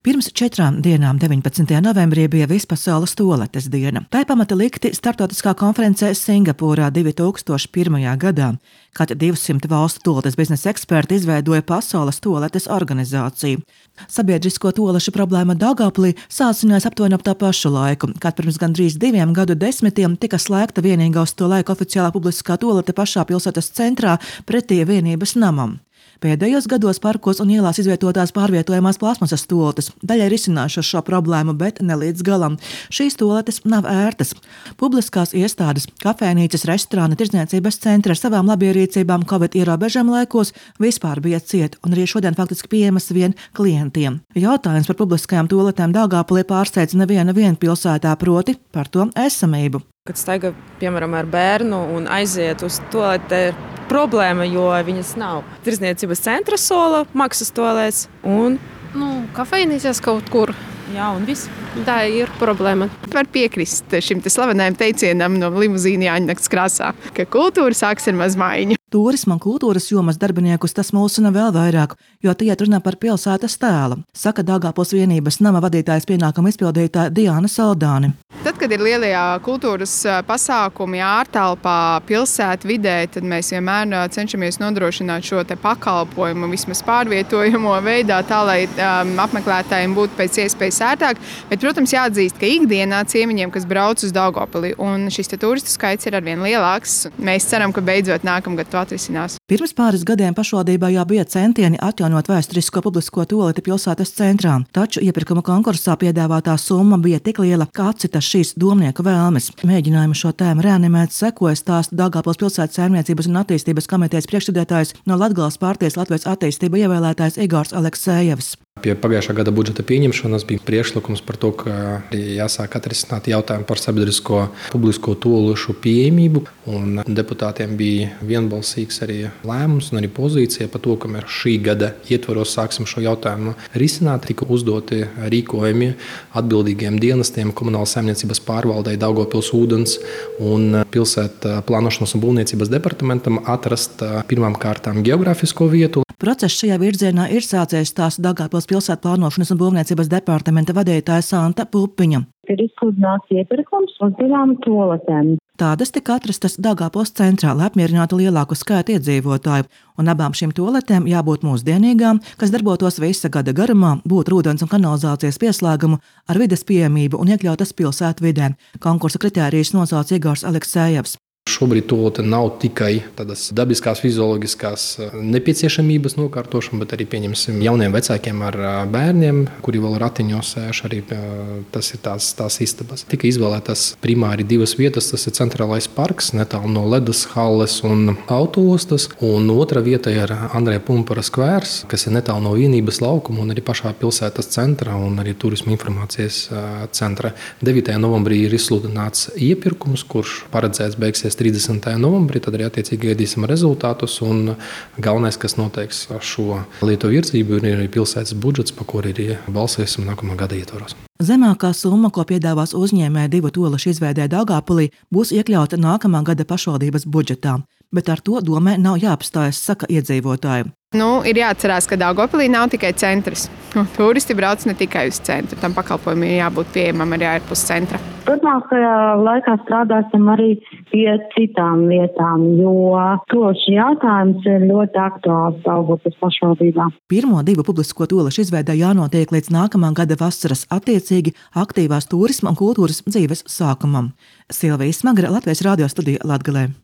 Pirms 4 dienām, 19. novembrī, bija Vispasaules tualetes diena. Tai pamata likti starptautiskā konferencē Singapūrā 2001. gadā, kad 200 valstu tualetes biznesa eksperti izveidoja Pasaules tualetes organizāciju. Sabiedrisko tualešu problēma Daugavpilī sācinājās aptuveni ap tā pašu laiku, kad pirms gandrīz 2 gadu desmitiem tika slēgta vienīgā uz to laiku oficiālā publiskā tualete pašā pilsētas centrā pretī Vienības namam. Pēdējos gados parkos un ielās izvietotās pārvietojamās plastmasas tualetes daļai risinājušas šo problēmu, bet ne līdz galam. Šīs tualetes nav ērtas. Publiskās iestādes, kafejnīcas, restorāni, tirdzniecības centri ar savām labierīcībām Covid ierobežojumu laikos vispār bija ciet, un arī šodien faktiski pieejamas vien klientiem. Jautājums par publiskajām tualetēm Daugavpilī pārsteidz nevienu pilsētā, proti par to esamību. Kad staigā, piemēram, ar bērnu un aiziet uz tualeti, problēma, jo viņas nav. Tirdzniecības centra sola, maksas tualēs un kafejnīcās kaut kur. Jā, un viss. Tā ir problēma. Var piekrist šim slavenajam teicienam no limuzīna Jāņnakts krāsā, ka kultūra sāks ar maz maiņu. Turisma un kultūras jomas darbiniekus tas mulsina vēl vairāk, jo tie runā par pilsētas tēlu, saka Daugavpils vienības nama vadītājas pienākumu izpildītāja Diana Saldāne. Tad, kad ir lielie kultūras pasākumi ārtelpā, pilsētu vidē, tad mēs vienmēr cenšamies nodrošināt šo te pakalpojumu vismaz pārvietojamo veidā, tā lai apmeklētājiem būtu pēc iespējas ērtāk. Bet, protams, jāatzīst, ka ikdienā ciemiņiem, kas brauc uz Daugavpili, un šis turistu skaits ir arvien lielāks, mēs ceram, ka beidzot nākamgad to atrisinās. Pirms pāris gadiem pašvaldībā jau bija centieni atjaunot vēsturisko publisko tualeti pilsētas centrā, taču iepirkuma konkursā piedāvātā summa bija tik liela, kā atcita šīs domnieku vēlmes. Mēģinājumu šo tēmu reanimēt sekoja stāsta Daugavpils pilsētas saimniecības un attīstības komitejas priekšsēdētājs no Latgales partijas Latvijas attīstība ievēlētājs Igors Aleksējevs. Pie pagājušā gada budžeta pieņemšanas bija priekšlikums par to, ka jāsāk atrisināt jautājumu par sabiedrisko publisko tualešu pieejamību, un deputātiem bija vienbalsīgs arī lēmums un arī pozīcija par to, ka mēs šī gada ietvaros sāksim šo jautājumu risināt. Tika uzdoti rīkojumi atbildīgiem dienestiem, komunālas saimniecības pārvaldei, Daugavpils ūdens un pilsētu plānošanas un būvniecības departamentam atrast pirmām kārtām geogrāfisko vietu. Process šajā virzienā ir sācies, stāsta Daugavpils pilsētu plānošanas un būvniecības departamenta vadītāja Santa Pupiņa. Ir izsludināts iepirkums uz 2 tualetēm. Tādas tika atrastas Daugavpils centrā, lai apmierinātu lielāku skaitu iedzīvotāju, un abām šīm tualetēm jābūt mūsdienīgām, kas darbotos visa gada garumā, būtu ūdens un kanalizācijas pieslēgumu ar vides pieejamību un iekļautas pilsētu vidē. Konkursa kritērijus nosauca Igors Aleksējevs. Šobrīd tualete nav tikai tādas dabiskās, fizioloģiskās nepieciešamības nokārtošana, bet arī pieņemsim jauniem vecākiem ar bērniem, kuri vēl ratiņos sēž, arī tas ir tās istabas. Tika izvēlētas primāri 2 vietas, tas ir centrālais parks, netālu no Ledus halles un autoostas, un otra vieta ir Andreja Pumpura skvērs, kas ir netālu no Vienības laukuma un arī pašā pilsētas centra un arī turisma informācijas centra. 9. novembrī ir izsludināts iepirkums, kurš paredzēts beigsies 30. novembrī, tad arī attiecīgi gaidīsim rezultātus, un galvenais, kas noteiks šo lietu virzību, ir arī pilsētas budžets, pa kuru arī balsēsim nākamā gada ietvaros. Zemākā summa, ko piedāvās uzņēmēji 2 tualešu izveidē Daugavpilī, būs iekļauta nākamā gada pašvaldības budžetā, bet ar to domē nav jāapstājas, saka iedzīvotāji. Ir jāatcerās, ka Daugavpilī nav tikai centrs. Turisti brauc ne tikai uz centru, tam pakalpojumiem jābūt pieejamam arī ārpus centra. Turpmākajā laikā strādāsim arī pie citām lietām, jo tualešu jautājums ir ļoti aktuāls Daugavpils pašvaldībā. Pirmo 2 publisko tualešu izveidē jānotiek līdz nākamā gada vasaras, attiecīgi aktīvās turisma un kultūras dzīves sākumam. Silvija Smagra, Latvijas radio studija Latgalē.